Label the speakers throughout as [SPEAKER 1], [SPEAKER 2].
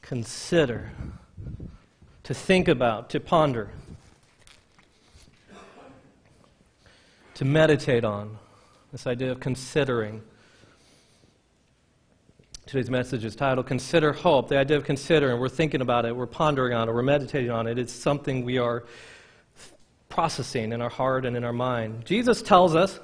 [SPEAKER 1] consider, to think about, to ponder, to meditate on. This idea of considering. Today's message is titled, Consider Hope. The idea of considering, we're thinking about it, we're pondering on it, we're meditating on it. It's something we are processing in our heart and in our mind. Jesus tells us,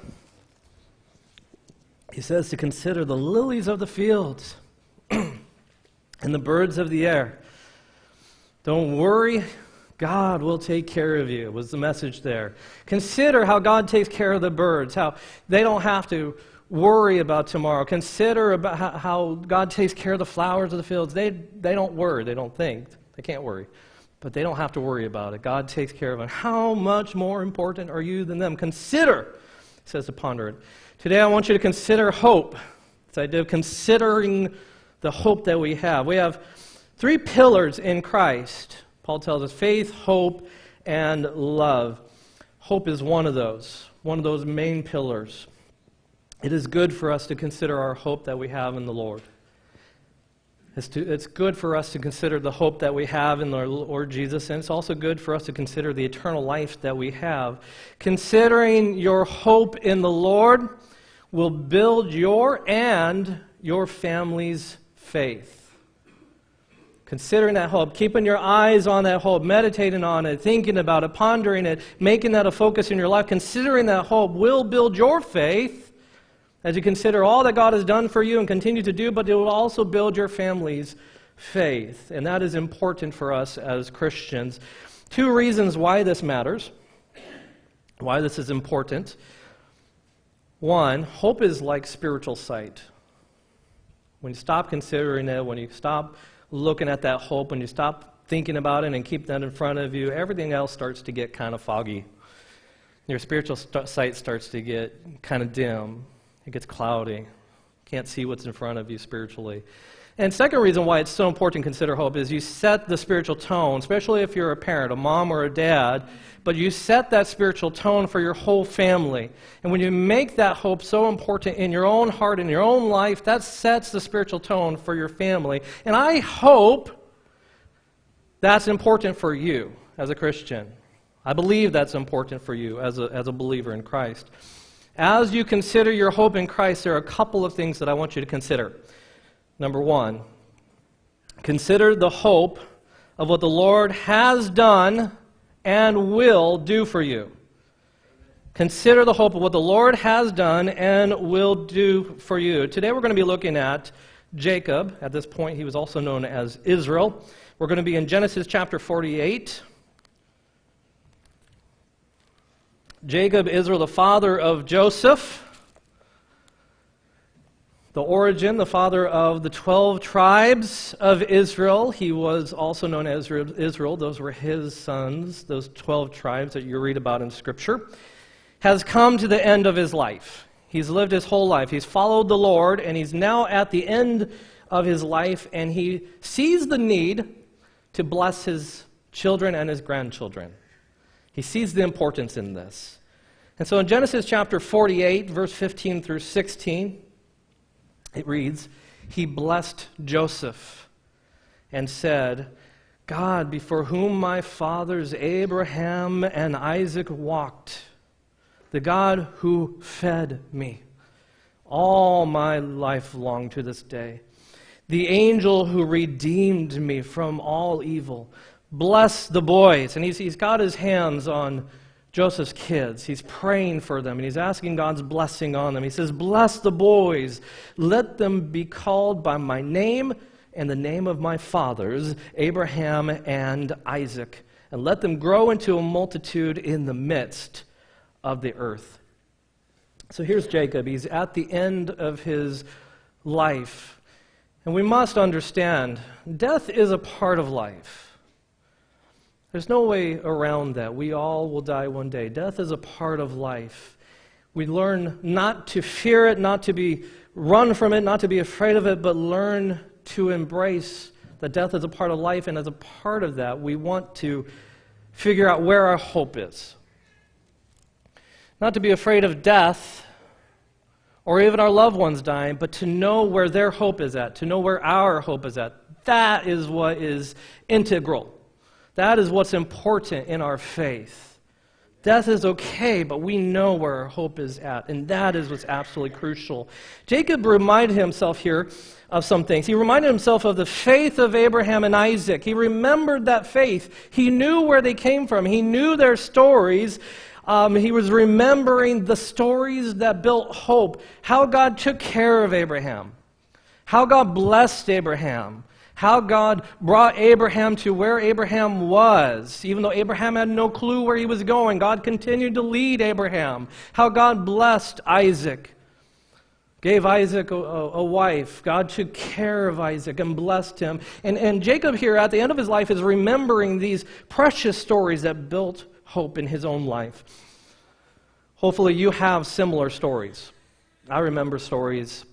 [SPEAKER 1] he says to consider the lilies of the fields and the birds of the air. Don't worry, God will take care of you, was the message there. Consider how God takes care of the birds, how they don't have to worry about tomorrow. Consider about how God takes care of the flowers of the fields. They don't worry, they don't think, they can't worry. But they don't have to worry about it. God takes care of it. How much more important are you than them? Consider, he says to ponder it. Today I want you to consider hope. This idea of considering the hope that we have. We have three pillars in Christ. Paul tells us faith, hope, and love. Hope is one of those main pillars. It is good for us to consider our hope that we have in the Lord. It's good for us to consider the hope that we have in the Lord Jesus, and it's also good for us to consider the eternal life that we have. Considering your hope in the Lord will build your and your family's faith. Considering that hope, keeping your eyes on that hope, meditating on it, thinking about it, pondering it, making that a focus in your life, considering that hope will build your faith as you consider all that God has done for you and continue to do, but it will also build your family's faith. And that is important for us as Christians. Two reasons why this matters, why this is important. One, hope is like spiritual sight. When you stop considering it, when you stop looking at that hope, when you stop thinking about it and keep that in front of you, everything else starts to get kind of foggy. Your spiritual sight starts to get kind of dim. It gets cloudy. Can't see what's in front of you spiritually. And second reason why it's so important to consider hope is you set the spiritual tone, especially if you're a parent, a mom or a dad, but you set that spiritual tone for your whole family. And when you make that hope so important in your own heart, in your own life, that sets the spiritual tone for your family. And I hope that's important for you as a Christian. I believe that's important for you as a believer in Christ. As you consider your hope in Christ, there are a couple of things that I want you to consider. Number one, consider the hope of what the Lord has done and will do for you. Consider the hope of what the Lord has done and will do for you. Today we're going to be looking at Jacob. At this point, he was also known as Israel. We're going to be in Genesis chapter 48. Jacob, Israel, the father of Joseph. The origin, the father of the 12 tribes of Israel. He was also known as Israel. Those were his sons, those 12 tribes that you read about in Scripture. Has come to the end of his life. He's lived his whole life. He's followed the Lord, and he's now at the end of his life, and he sees the need to bless his children and his grandchildren. He sees the importance in this. And so in Genesis chapter 48, verse 15 through 16, it reads, he blessed Joseph and said, God, before whom my fathers Abraham and Isaac walked, the God who fed me all my life long to this day, the angel who redeemed me from all evil, bless the boys. And he's got his hands on Joseph's kids. He's praying for them, and he's asking God's blessing on them. He says, bless the boys. Let them be called by my name and the name of my fathers, Abraham and Isaac, and let them grow into a multitude in the midst of the earth. So here's Jacob. He's at the end of his life. And we must understand, death is a part of life. There's no way around that. We all will die one day. Death is a part of life. We learn not to fear it, not to run from it, not to be afraid of it, but learn to embrace that death is a part of life, and as a part of that, we want to figure out where our hope is. Not to be afraid of death or even our loved ones dying, but to know where their hope is at, to know where our hope is at. That is what is integral. That is what's important in our faith. Death is okay, but we know where our hope is at, and that is what's absolutely crucial. Jacob reminded himself here of some things. He reminded himself of the faith of Abraham and Isaac. He remembered that faith. He knew where they came from. He knew their stories. He was remembering the stories that built hope, how God took care of Abraham, how God blessed Abraham, how God brought Abraham to where Abraham was. Even though Abraham had no clue where he was going, God continued to lead Abraham. How God blessed Isaac, gave Isaac a wife. God took care of Isaac and blessed him. And Jacob here at the end of his life is remembering these precious stories that built hope in his own life. Hopefully you have similar stories. I remember stories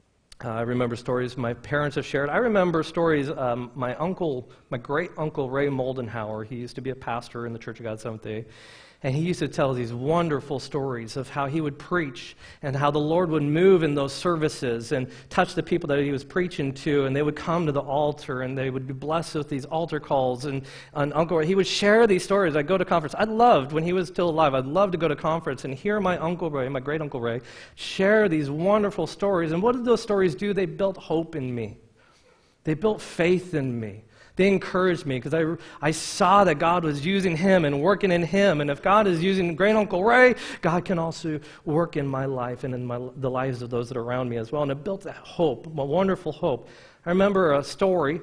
[SPEAKER 1] my parents have shared. I remember stories, my great-uncle Ray Moldenhauer, he used to be a pastor in the Church of God Seventh-day, and he used to tell these wonderful stories of how he would preach and how the Lord would move in those services and touch the people that he was preaching to, and they would come to the altar and they would be blessed with these altar calls. And Uncle Ray, he would share these stories. I'd go to conference. I loved, when he was still alive, I'd love to go to conference and hear my Uncle Ray, my great-uncle Ray, share these wonderful stories. And what did those stories do? They built hope in me. They built faith in me. They encouraged me because I saw that God was using him and working in him. And if God is using great-uncle Ray, God can also work in my life and in the lives of those that are around me as well. And it built that hope, a wonderful hope. I remember a story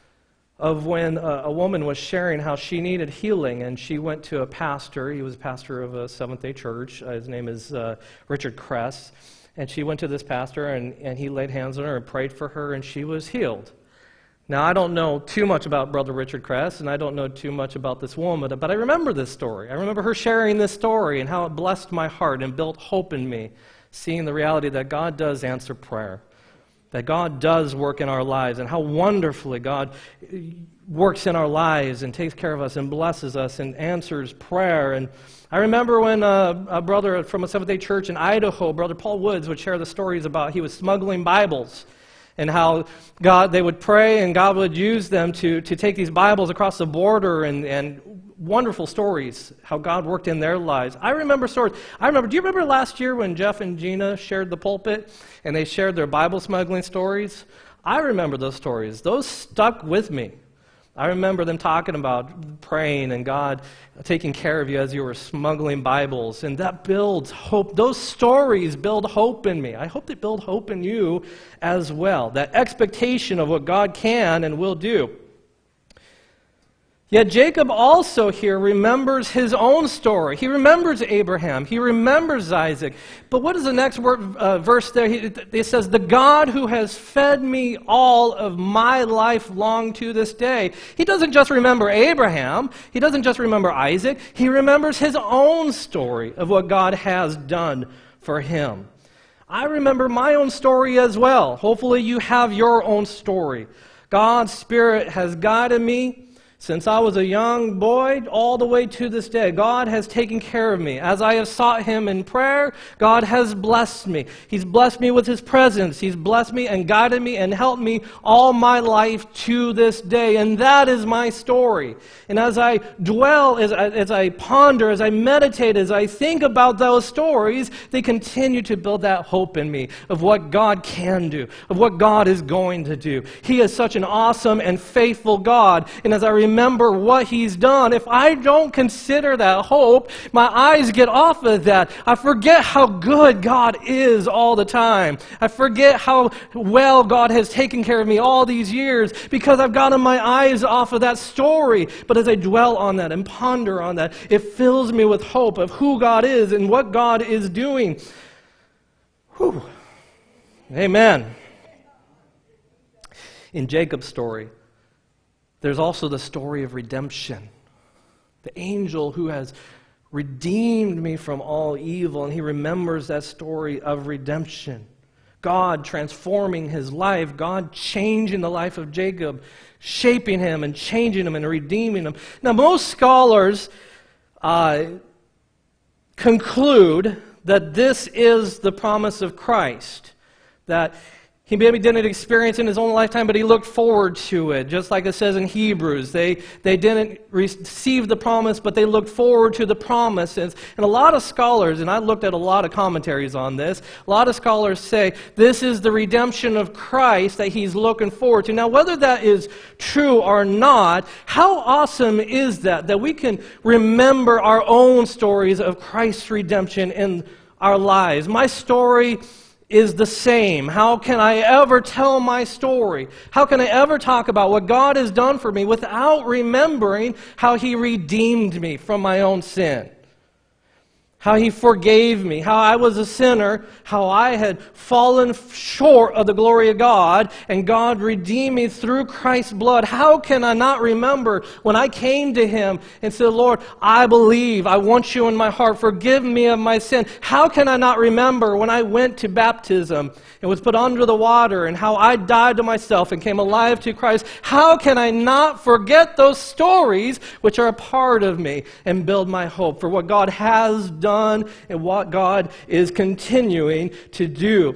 [SPEAKER 1] of when a woman was sharing how she needed healing, and she went to a pastor. He was a pastor of a Seventh-day church. His name is Richard Kress. And she went to this pastor, and he laid hands on her and prayed for her, and she was healed. Now, I don't know too much about Brother Richard Kress, and I don't know too much about this woman, but I remember this story. I remember her sharing this story and how it blessed my heart and built hope in me, seeing the reality that God does answer prayer, that God does work in our lives, and how wonderfully God works in our lives and takes care of us and blesses us and answers prayer. And I remember when a brother from a Seventh-day church in Idaho, Brother Paul Woods, would share the stories about he was smuggling Bibles, and how they would pray and God would use them to take these Bibles across the border, and wonderful stories, how God worked in their lives. I remember stories. Do you remember last year when Jeff and Gina shared the pulpit and they shared their Bible smuggling stories? I remember those stories. Those stuck with me. I remember them talking about praying and God taking care of you as you were smuggling Bibles, and that builds hope. Those stories build hope in me. I hope they build hope in you as well, that expectation of what God can and will do. Yet Jacob also here remembers his own story. He remembers Abraham. He remembers Isaac. But what is the next verse there? It says, the God who has fed me all of my life long to this day. He doesn't just remember Abraham. He doesn't just remember Isaac. He remembers his own story of what God has done for him. I remember my own story as well. Hopefully you have your own story. God's Spirit has guided me since I was a young boy, all the way to this day. God has taken care of me. As I have sought Him in prayer, God has blessed me. He's blessed me with His presence. He's blessed me and guided me and helped me all my life to this day. And that is my story. And as I dwell, as I ponder, as I meditate, as I think about those stories, they continue to build that hope in me of what God can do, of what God is going to do. He is such an awesome and faithful God. And as I remember what He's done, if I don't consider that hope, my eyes get off of that. I forget how good God is all the time. I forget how well God has taken care of me all these years because I've gotten my eyes off of that story. But as I dwell on that and ponder on that, it fills me with hope of who God is and what God is doing. Whew. Amen. In Jacob's story, there's also the story of redemption. The angel who has redeemed me from all evil, and he remembers that story of redemption. God transforming his life, God changing the life of Jacob, shaping him and changing him and redeeming him. Now, most scholars conclude that this is the promise of Christ, that he maybe didn't experience in his own lifetime, but he looked forward to it. Just like it says in Hebrews, they didn't receive the promise, but they looked forward to the promise. And a lot of scholars, and I looked at a lot of commentaries on this, a lot of scholars say this is the redemption of Christ that he's looking forward to. Now, whether that is true or not, how awesome is that we can remember our own stories of Christ's redemption in our lives. My story is the same. How can I ever tell my story? How can I ever talk about what God has done for me without remembering how he redeemed me from my own sin? How he forgave me, how I was a sinner, how I had fallen short of the glory of God, and God redeemed me through Christ's blood. How can I not remember when I came to him and said, Lord, I believe, I want you in my heart, forgive me of my sin. How can I not remember when I went to baptism and was put under the water, and how I died to myself and came alive to Christ? How can I not forget those stories which are a part of me and build my hope for what God has done and what God is continuing to do?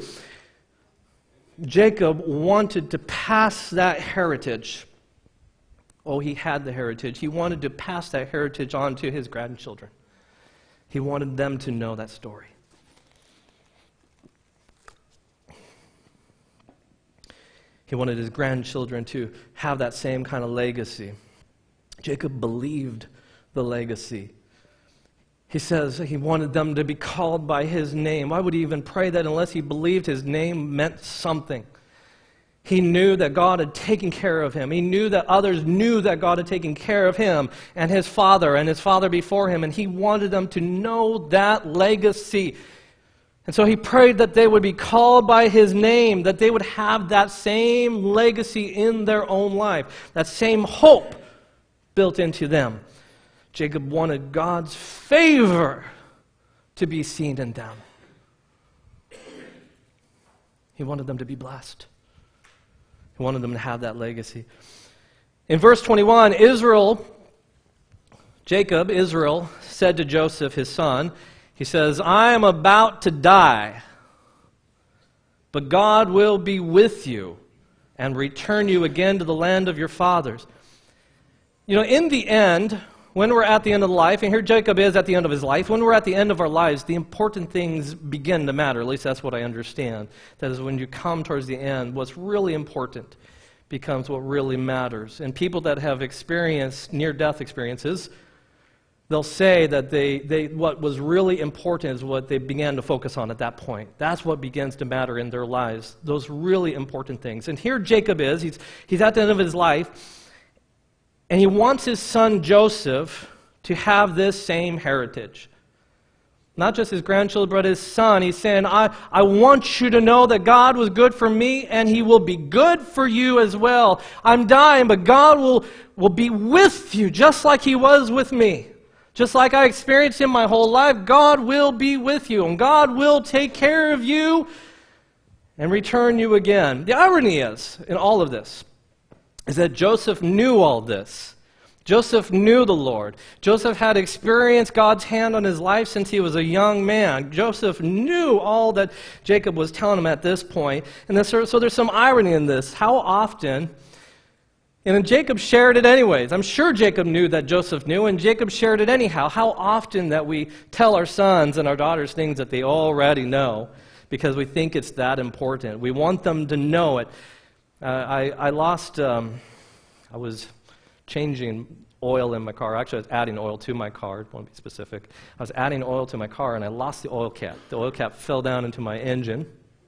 [SPEAKER 1] Jacob wanted to pass that heritage. Oh, he had the heritage. He wanted to pass that heritage on to his grandchildren. He wanted them to know that story. He wanted his grandchildren to have that same kind of legacy. Jacob believed the legacy. He says he wanted them to be called by his name. Why would he even pray that unless he believed his name meant something? He knew that God had taken care of him. He knew that others knew that God had taken care of him and his father before him, and he wanted them to know that legacy. And so he prayed that they would be called by his name, that they would have that same legacy in their own life, that same hope built into them. Jacob wanted God's favor to be seen in them. He wanted them to be blessed. He wanted them to have that legacy. In verse 21, Jacob, Israel, said to Joseph, his son, he says, I am about to die, but God will be with you and return you again to the land of your fathers. You know, in the end, when we're at the end of life, and here Jacob is at the end of his life, when we're at the end of our lives, the important things begin to matter. At least that's what I understand. That is, when you come towards the end, what's really important becomes what really matters. And people that have experienced near-death experiences, they'll say that what was really important is what they began to focus on at that point. That's what begins to matter in their lives, those really important things. And here Jacob is, he's at the end of his life, and he wants his son Joseph to have this same heritage. Not just his grandchildren, but his son. He's saying, I want you to know that God was good for me, and he will be good for you as well. I'm dying, but God will be with you, just like he was with me. Just like I experienced him my whole life, God will be with you, and God will take care of you and return you again. The irony is, in all of this, is that Joseph knew all this. Joseph knew the Lord. Joseph had experienced God's hand on his life since he was a young man. Joseph knew all that Jacob was telling him at this point. And so there's some irony in this. How often, and then Jacob shared it anyways. I'm sure Jacob knew that Joseph knew, and Jacob shared it anyhow. How often that we tell our sons and our daughters things that they already know because we think it's that important. We want them to know it. I was changing oil in my car. Actually, I was adding oil to my car. I want to be specific. I was adding oil to my car, and I lost the oil cap. The oil cap fell down into my engine,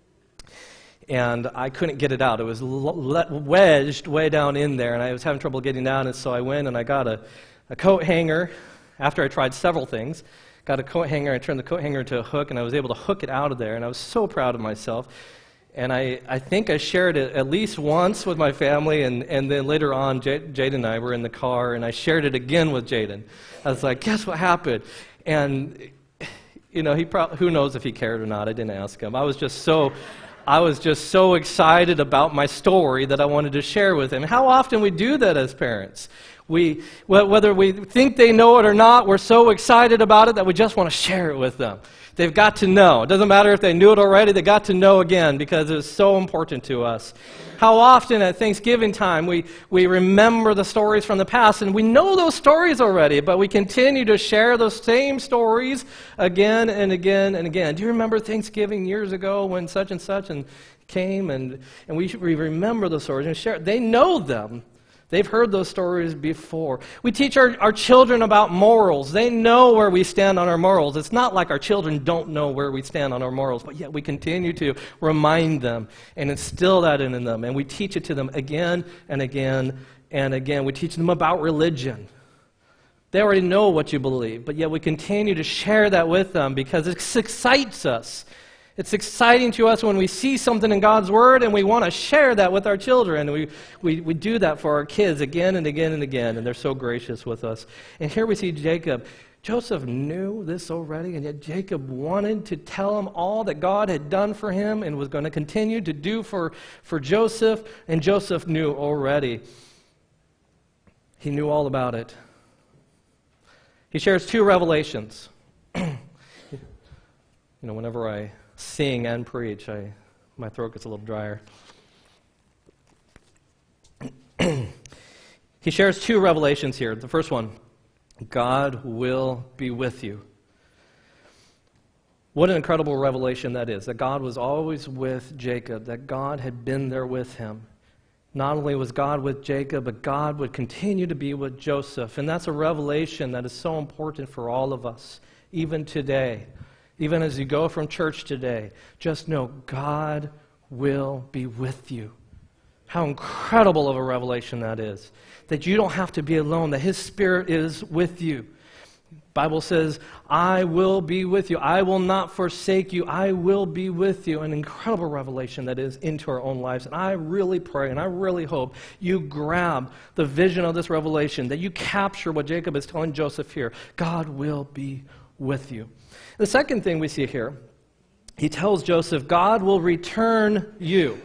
[SPEAKER 1] and I couldn't get it out. It was wedged way down in there, and I was having trouble getting out, and so I went and I got a coat hanger after I tried several things. Got a coat hanger. I turned the coat hanger into a hook, and I was able to hook it out of there, and I was so proud of myself. And I think I shared it at least once with my family, and then later on, Jaden and I were in the car, and I shared it again with Jaden. I was like, guess what happened? And, you know, who knows if he cared or not. I didn't ask him. I was just so excited about my story that I wanted to share with him. How often we do that as parents. Whether we think they know it or not, we're so excited about it that we just want to share it with them. They've got to know. It doesn't matter if they knew it already, they got to know again because it's so important to us. How often at Thanksgiving time we remember the stories from the past, and we know those stories already, but we continue to share those same stories again and again and again. Do you remember Thanksgiving years ago when such and came, and we remember those stories and share? They know them. They've heard those stories before. We teach our children about morals. They know where we stand on our morals. It's not like our children don't know where we stand on our morals, but yet we continue to remind them and instill that in them. And we teach it to them again and again and again. We teach them about religion. They already know what you believe, but yet we continue to share that with them because it excites us. It's exciting to us when we see something in God's Word and we want to share that with our children. We do that for our kids again and again and again, and they're so gracious with us. And here we see Jacob. Joseph knew this already, and yet Jacob wanted to tell him all that God had done for him and was going to continue to do for Joseph, and Joseph knew already. He knew all about it. He shares two revelations. Whenever I sing and preach, my throat gets a little drier. He shares two revelations here. The first one, God will be with you. What an incredible revelation that is, that God was always with Jacob, that God had been there with him. Not only was God with Jacob, but God would continue to be with Joseph. And that's a revelation that is so important for all of us, even today. Even as you go from church today, just know God will be with you. How incredible of a revelation that is. That you don't have to be alone, that His Spirit is with you. The Bible says, I will be with you. I will not forsake you. I will be with you. An incredible revelation that is into our own lives. And I really pray and I really hope you grab the vision of this revelation, that you capture what Jacob is telling Joseph here. God will be with you. The second thing we see here, he tells Joseph, God will return you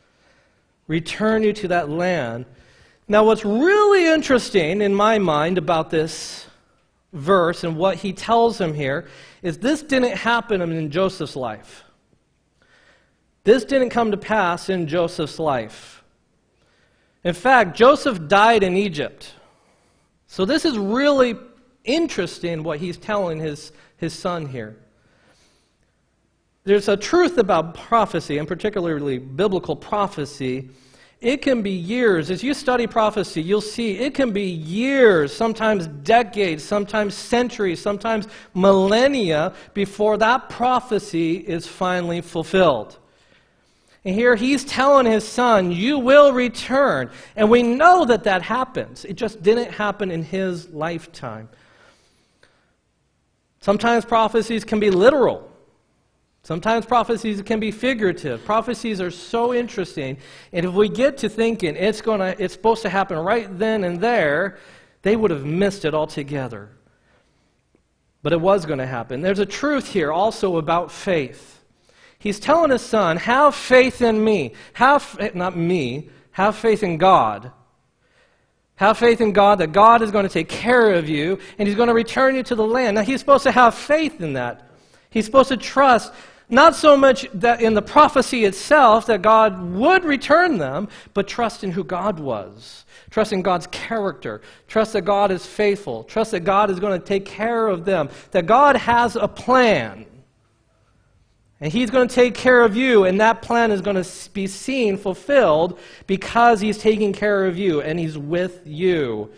[SPEAKER 1] to that land. Now, what's really interesting in my mind about this verse and what he tells him here is this didn't happen in Joseph's life. This didn't come to pass in Joseph's life. In fact, Joseph died in Egypt. So this is really interesting what he's telling his son here. There's a truth about prophecy, and particularly biblical prophecy. It can be years. As you study prophecy, you'll see it can be years, sometimes decades, sometimes centuries, sometimes millennia before that prophecy is finally fulfilled. And here he's telling his son, you will return. And we know that that happens. It just didn't happen in his lifetime. Sometimes prophecies can be literal. Sometimes prophecies can be figurative. Prophecies are so interesting, and if we get to thinking it's supposed to happen right then and there, they would have missed it altogether. But it was going to happen. There's a truth here also about faith. He's telling his son, have faith in me. Have faith in God. Have faith in God that God is going to take care of you and He's going to return you to the land. Now, he's supposed to have faith in that. He's supposed to trust, not so much that in the prophecy itself that God would return them, but trust in who God was. Trust in God's character. Trust that God is faithful. Trust that God is going to take care of them. That God has a plan. And He's going to take care of you, and that plan is going to be seen fulfilled because He's taking care of you and He's with you.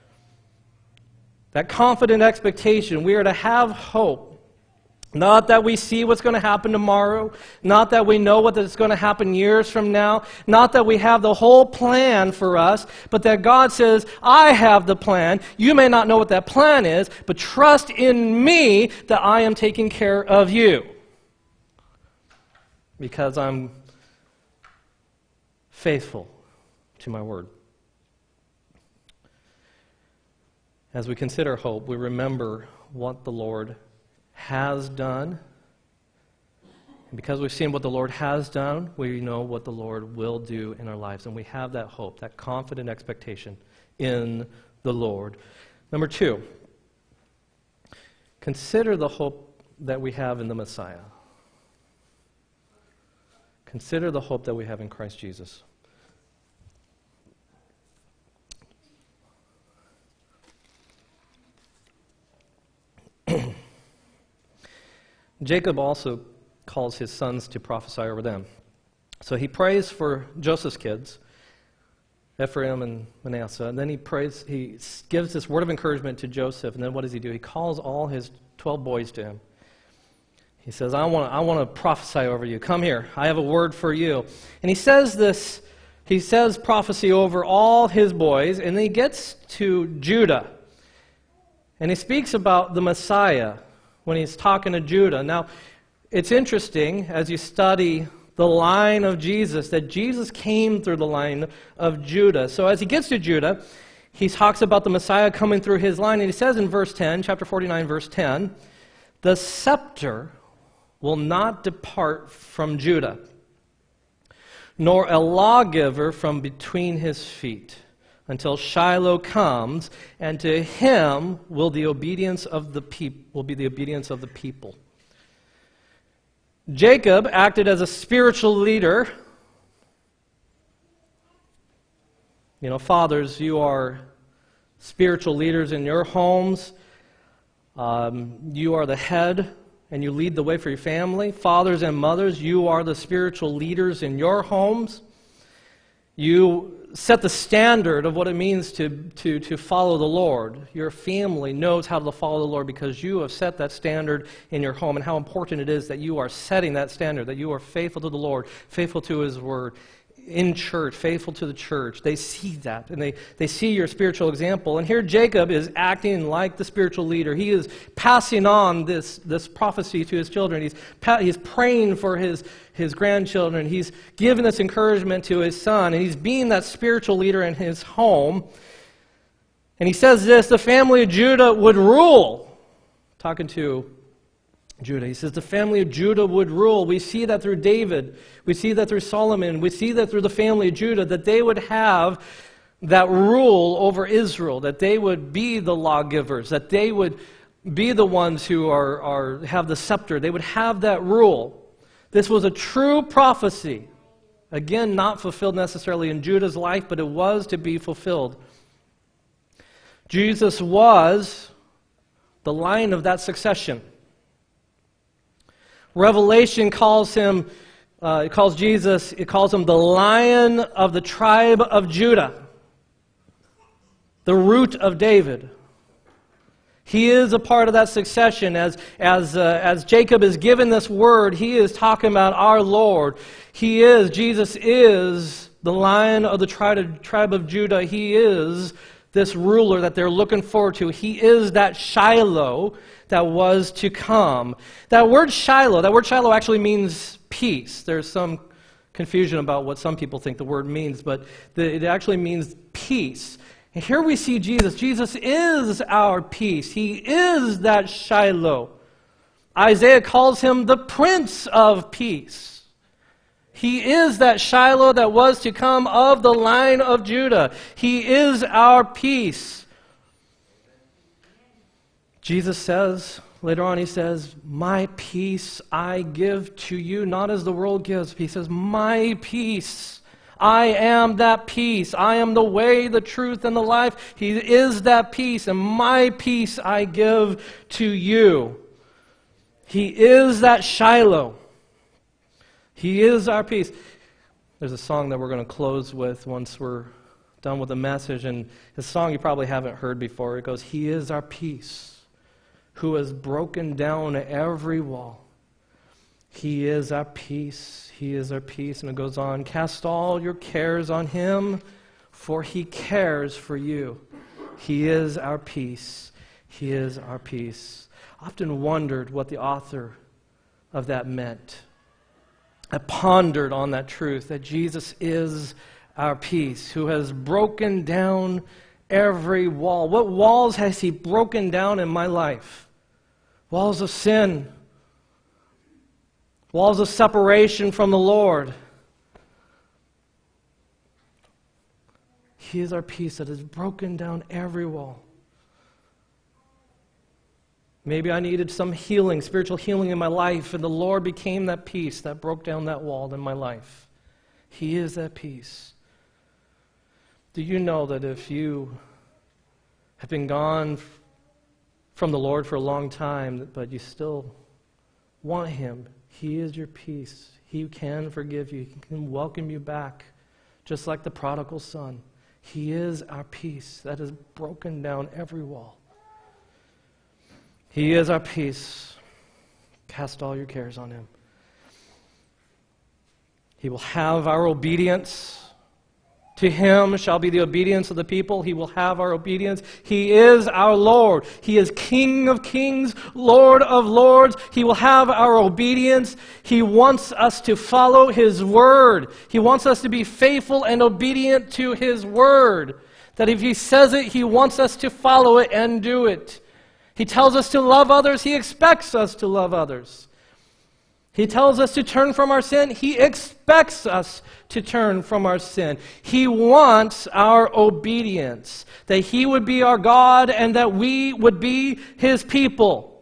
[SPEAKER 1] That confident expectation, we are to have hope. Not that we see what's going to happen tomorrow, not that we know what's going to happen years from now, not that we have the whole plan for us, but that God says, I have the plan. You may not know what that plan is, but trust in me that I am taking care of you. Because I'm faithful to my word. As we consider hope, we remember what the Lord has done Because we've seen what the Lord has done, we know what the Lord will do in our lives. And we have that hope, that confident expectation in the Lord. Number 2, consider the hope that we have in the Messiah. Consider the hope that we have in Christ Jesus. Jacob also calls his sons to prophesy over them. So he prays for Joseph's kids, Ephraim and Manasseh, and then he gives this word of encouragement to Joseph, and then what does he do? He calls all his 12 boys to him. He says, I want to prophesy over you. Come here. I have a word for you. And he says prophecy over all his boys, and then he gets to Judah. And he speaks about the Messiah when he's talking to Judah. Now, it's interesting as you study the line of Jesus, that Jesus came through the line of Judah. So as he gets to Judah, he talks about the Messiah coming through his line, and he says in verse 10, chapter 49, verse 10, the scepter will not depart from Judah, nor a lawgiver from between his feet, until Shiloh comes, and to him will be the obedience of the people. Jacob acted as a spiritual leader. You know, fathers, you are spiritual leaders in your homes. You are the head, and you lead the way for your family. Fathers and mothers, you are the spiritual leaders in your homes. You set the standard of what it means to follow the Lord. Your family knows how to follow the Lord because you have set that standard in your home, and how important it is that you are setting that standard, that you are faithful to the Lord, faithful to His Word, in church, faithful to the church. They see that, and they see your spiritual example. And here Jacob is acting like the spiritual leader. He is passing on this prophecy to his children. He's praying for his grandchildren. He's giving this encouragement to his son, and he's being that spiritual leader in his home. And he says this, the family of Judah would rule. Talking to Judah. He says the family of Judah would rule. We see that through David. We see that through Solomon. We see that through the family of Judah, that they would have that rule over Israel, that they would be the lawgivers, that they would be the ones who have the scepter. They would have that rule. This was a true prophecy. Again, not fulfilled necessarily in Judah's life, but it was to be fulfilled. Jesus was the line of that succession. Revelation calls him, it calls him the Lion of the tribe of Judah, the root of David. He is a part of that succession. As Jacob is given this word, he is talking about our Lord. Jesus is the Lion of the tribe of Judah. He is this ruler that they're looking forward to. He is that Shiloh that was to come. That word Shiloh actually means peace. There's some confusion about what some people think the word means, but it actually means peace. And here we see Jesus. Jesus is our peace. He is that Shiloh. Isaiah calls him the Prince of Peace. He is that Shiloh that was to come of the line of Judah. He is our peace. Jesus says, later on he says, my peace I give to you, not as the world gives. He says, my peace. I am that peace. I am the way, the truth, and the life. He is that peace, and my peace I give to you. He is that Shiloh. He is our peace. There's a song that we're going to close with once we're done with the message, and it's a song you probably haven't heard before. It goes, He is our peace, who has broken down every wall. He is our peace. He is our peace. And it goes on, cast all your cares on Him, for He cares for you. He is our peace. He is our peace. I often wondered what the author of that meant. I pondered on that truth, that Jesus is our peace, who has broken down every wall. What walls has He broken down in my life? Walls of sin. walls of separation from the Lord. He is our peace that has broken down every wall. Maybe I needed some healing, spiritual healing in my life, and the Lord became that peace that broke down that wall in my life. He is that peace. Do you know that if you have been gone from the Lord for a long time, but you still want Him, He is your peace. He can forgive you. He can welcome you back, just like the prodigal son. He is our peace that has broken down every wall. He is our peace. Cast all your cares on Him. He will have our obedience. To Him shall be the obedience of the people. He will have our obedience. He is our Lord. He is King of kings, Lord of lords. He will have our obedience. He wants us to follow His word. He wants us to be faithful and obedient to His word. That if He says it, He wants us to follow it and do it. He tells us to love others. He expects us to love others. He tells us to turn from our sin. He expects us to turn from our sin. He wants our obedience, that He would be our God and that we would be His people.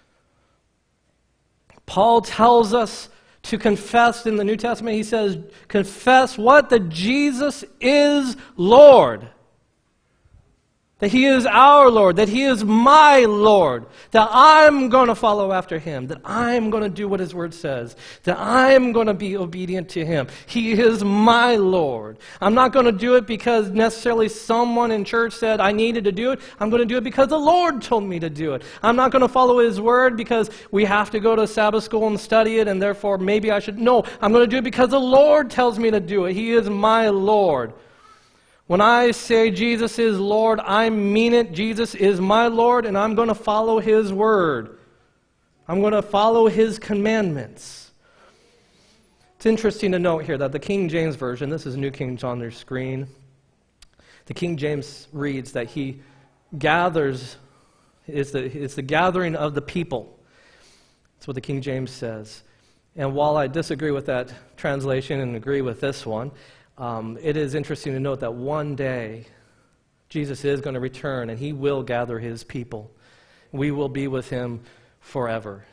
[SPEAKER 1] Paul tells us to confess in the New Testament. He says, confess what? That Jesus is Lord. That He is our Lord, that He is my Lord, that I'm going to follow after Him, that I'm going to do what His Word says, that I'm going to be obedient to Him. He is my Lord. I'm not going to do it because necessarily someone in church said I needed to do it. I'm going to do it because the Lord told me to do it. I'm not going to follow His Word because we have to go to Sabbath school and study it and therefore maybe I should. No, I'm going to do it because the Lord tells me to do it. He is my Lord. When I say Jesus is Lord, I mean it. Jesus is my Lord, and I'm going to follow His word. I'm going to follow His commandments. It's interesting to note here that the King James Version, this is New King James on their screen, the King James reads that He gathers, it's the gathering of the people. That's what the King James says. And while I disagree with that translation and agree with this one, it is interesting to note that one day Jesus is going to return and He will gather His people. We will be with Him forever.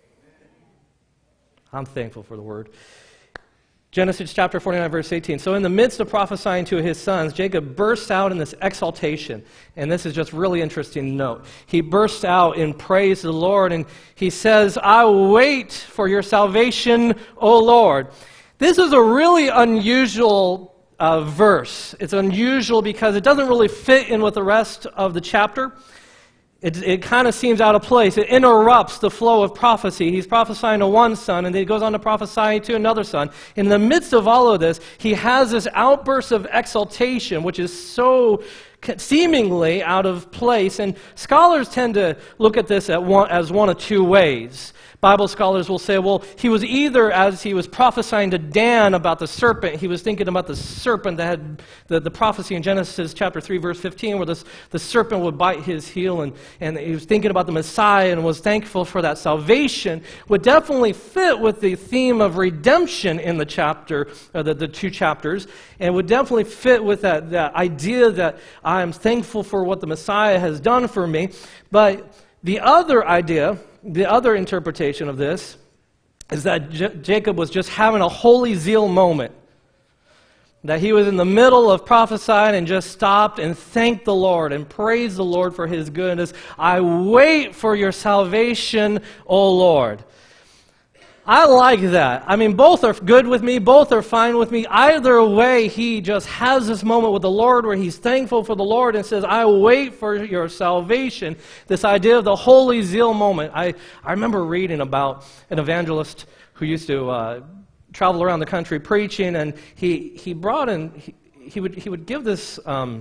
[SPEAKER 1] I'm thankful for the word. Genesis chapter 49, verse 18. So in the midst of prophesying to his sons, Jacob bursts out in this exaltation. And this is just really interesting to note. He bursts out in praise to the Lord and he says, I wait for your salvation, O Lord. This is a really unusual verse. It's unusual because it doesn't really fit in with the rest of the chapter. It kind of seems out of place. It interrupts the flow of prophecy. He's prophesying to one son, and then he goes on to prophesy to another son. In the midst of all of this, he has this outburst of exaltation, which is so seemingly out of place. And scholars tend to look at this as one of two ways. Bible scholars will say, well, he was either, as he was prophesying to Dan about the serpent, he was thinking about the serpent that had the prophecy in Genesis chapter 3, verse 15, where the serpent would bite his heel, and he was thinking about the Messiah and was thankful for that salvation, would definitely fit with the theme of redemption in the chapter, the two chapters, and would definitely fit with that idea that I am thankful for what the Messiah has done for me. But the other idea, the other interpretation of this is that Jacob was just having a holy zeal moment. That he was in the middle of prophesying and just stopped and thanked the Lord and praised the Lord for His goodness. I wait for your salvation, O Lord. I like that. I mean, both are good with me. Both are fine with me. Either way, he just has this moment with the Lord where he's thankful for the Lord and says, I wait for your salvation. This idea of the holy zeal moment. I remember reading about an evangelist who used to travel around the country preaching, and he brought in, he would give this,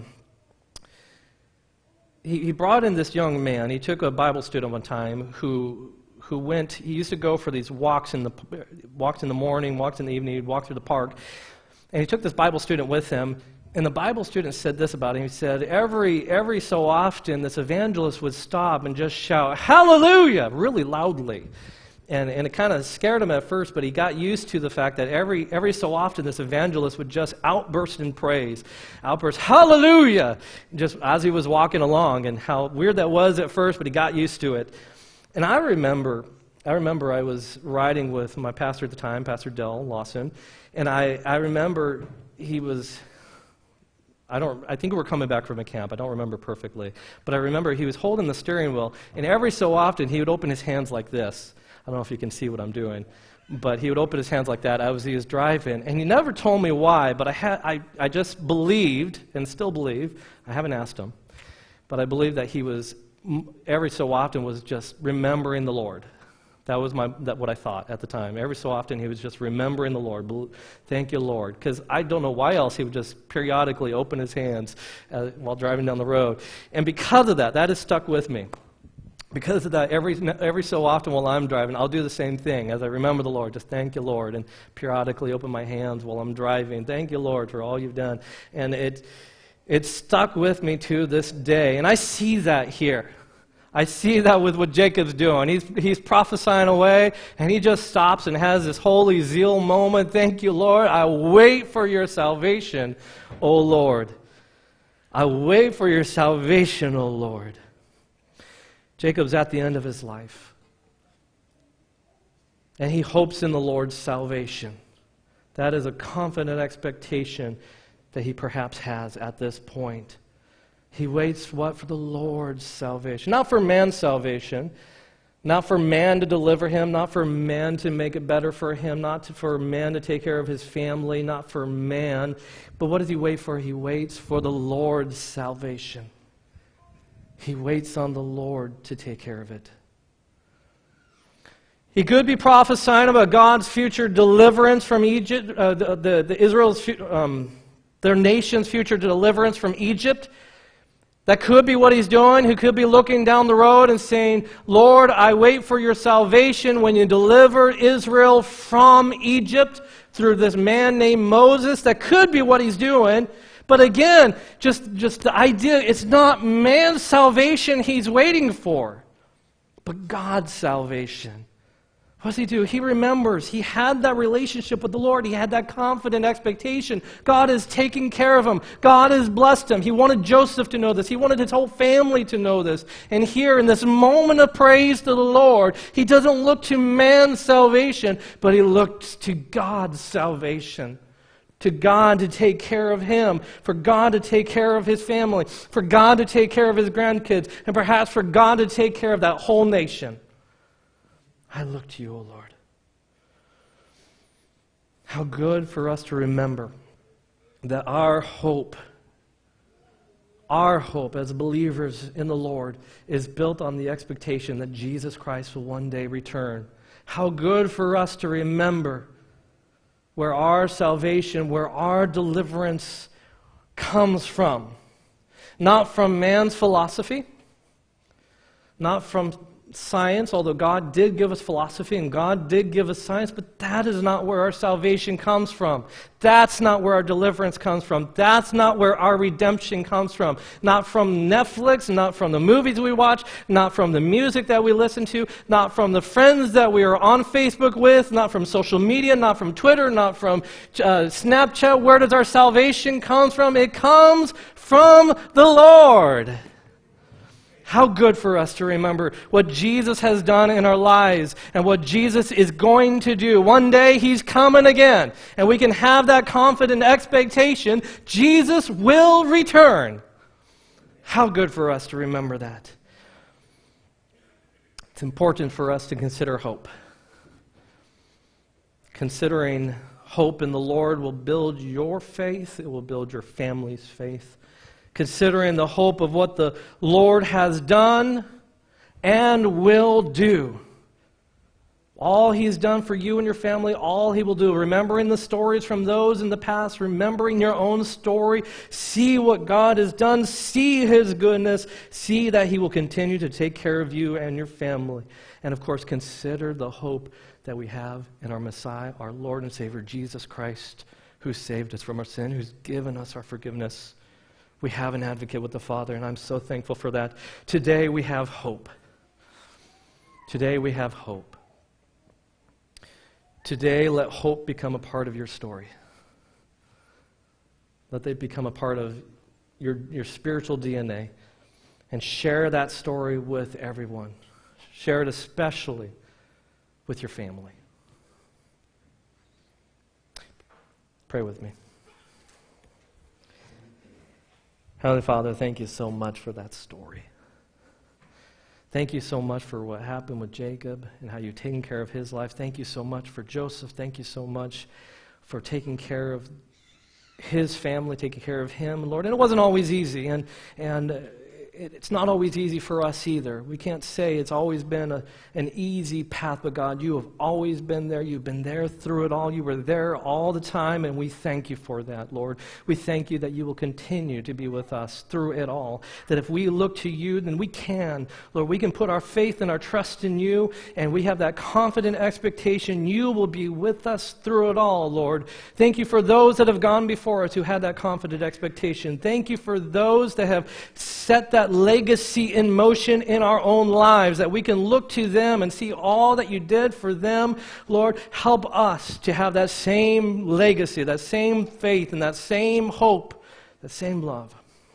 [SPEAKER 1] he brought in this young man. He took a Bible student one time who went, he used to go for these walks in the morning, walks in the evening, he'd walk through the park, and he took this Bible student with him, and the Bible student said this about him. He said, every so often, this evangelist would stop and just shout, hallelujah, really loudly. And it kind of scared him at first, but he got used to the fact that every so often this evangelist would just outburst in praise, outburst, hallelujah, just as he was walking along, and how weird that was at first, but he got used to it. And I remember I was riding with my pastor at the time, Pastor Dell Lawson, and I remember he was, I think we were coming back from a camp. I don't remember perfectly. But I remember he was holding the steering wheel, and every so often he would open his hands like this. I don't know if you can see what I'm doing. But he would open his hands like that as he was driving. And he never told me why, but I just believed, and still believe, I haven't asked him, but I believe that he was, every so often, was just remembering the Lord. That was what I thought at the time. Every so often he was just remembering the Lord. Thank you, Lord. Because I don't know why else he would just periodically open his hands while driving down the road. And because of that has stuck with me. Because of that, every so often while I'm driving, I'll do the same thing. As I remember the Lord, just thank you, Lord, and periodically open my hands while I'm driving. Thank you, Lord, for all you've done. And it stuck with me to this day. And I see that here. I see that with what Jacob's doing. He's prophesying away, and he just stops and has this holy zeal moment. Thank you, Lord. I wait for your salvation, O Lord. I wait for your salvation, O Lord. Jacob's at the end of his life, and he hopes in the Lord's salvation. That is a confident expectation that he perhaps has at this point. He waits what? For the Lord's salvation. Not for man's salvation. Not for man to deliver him. Not for man to make it better for him. Not for man to take care of his family. Not for man. But what does he wait for? He waits for the Lord's salvation. He waits on the Lord to take care of it. He could be prophesying about God's future deliverance from Egypt, their nation's future deliverance from Egypt. That could be what he's doing. He could be looking down the road and saying, Lord, I wait for your salvation when you deliver Israel from Egypt through this man named Moses. That could be what he's doing. But again, just the idea, it's not man's salvation he's waiting for, but God's salvation. What does he do? He remembers. He had that relationship with the Lord. He had that confident expectation. God is taking care of him. God has blessed him. He wanted Joseph to know this. He wanted his whole family to know this. And here, in this moment of praise to the Lord, he doesn't look to man's salvation, but he looks to God's salvation. To God to take care of him, for God to take care of his family, for God to take care of his grandkids, and perhaps for God to take care of that whole nation. I look to you, O Lord. How good for us to remember that our hope as believers in the Lord is built on the expectation that Jesus Christ will one day return. How good for us to remember where our salvation, where our deliverance comes from. Not from man's philosophy, not from science, although God did give us philosophy and God did give us science, but that is not where our salvation comes from. That's not where our deliverance comes from. That's not where our redemption comes from. Not from Netflix, not from the movies we watch, not from the music that we listen to, not from the friends that we are on Facebook with, not from social media, not from Twitter, not from Snapchat. Where does our salvation come from? It comes from the Lord. How good for us to remember what Jesus has done in our lives and what Jesus is going to do. One day he's coming again, and we can have that confident expectation Jesus will return. How good for us to remember that. It's important for us to consider hope. Considering hope in the Lord will build your faith. It will build your family's faith. Considering the hope of what the Lord has done and will do. All he's done for you and your family, all he will do. Remembering the stories from those in the past, remembering your own story. See what God has done. See his goodness. See that he will continue to take care of you and your family. And of course, consider the hope that we have in our Messiah, our Lord and Savior, Jesus Christ, who saved us from our sin, who's given us our forgiveness. We have an advocate with the Father, and I'm so thankful for that. Today we have hope. Today we have hope. Today, let hope become a part of your story. Let it become a part of your spiritual DNA. And share that story with everyone. Share it especially with your family. Pray with me. Heavenly Father, thank you so much for that story. Thank you so much for what happened with Jacob and how you've taken care of his life. Thank you so much for Joseph. Thank you so much for taking care of his family, taking care of him, Lord. And it wasn't always easy, and it's not always easy for us either. We can't say it's always been an easy path, but God, you have always been there. You've been there through it all. You were there all the time, and we thank you for that, Lord. We thank you that you will continue to be with us through it all, that if we look to you, then we can, Lord, we can put our faith and our trust in you, and we have that confident expectation you will be with us through it all, Lord. Thank you for those that have gone before us who had that confident expectation. Thank you for those that have set that legacy in motion in our own lives, that we can look to them and see all that you did for them. Lord, help us to have that same legacy, that same faith, and that same hope, that same love.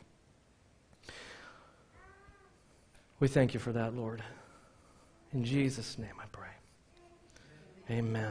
[SPEAKER 1] We thank you for that, Lord. In Jesus' name I pray. Amen.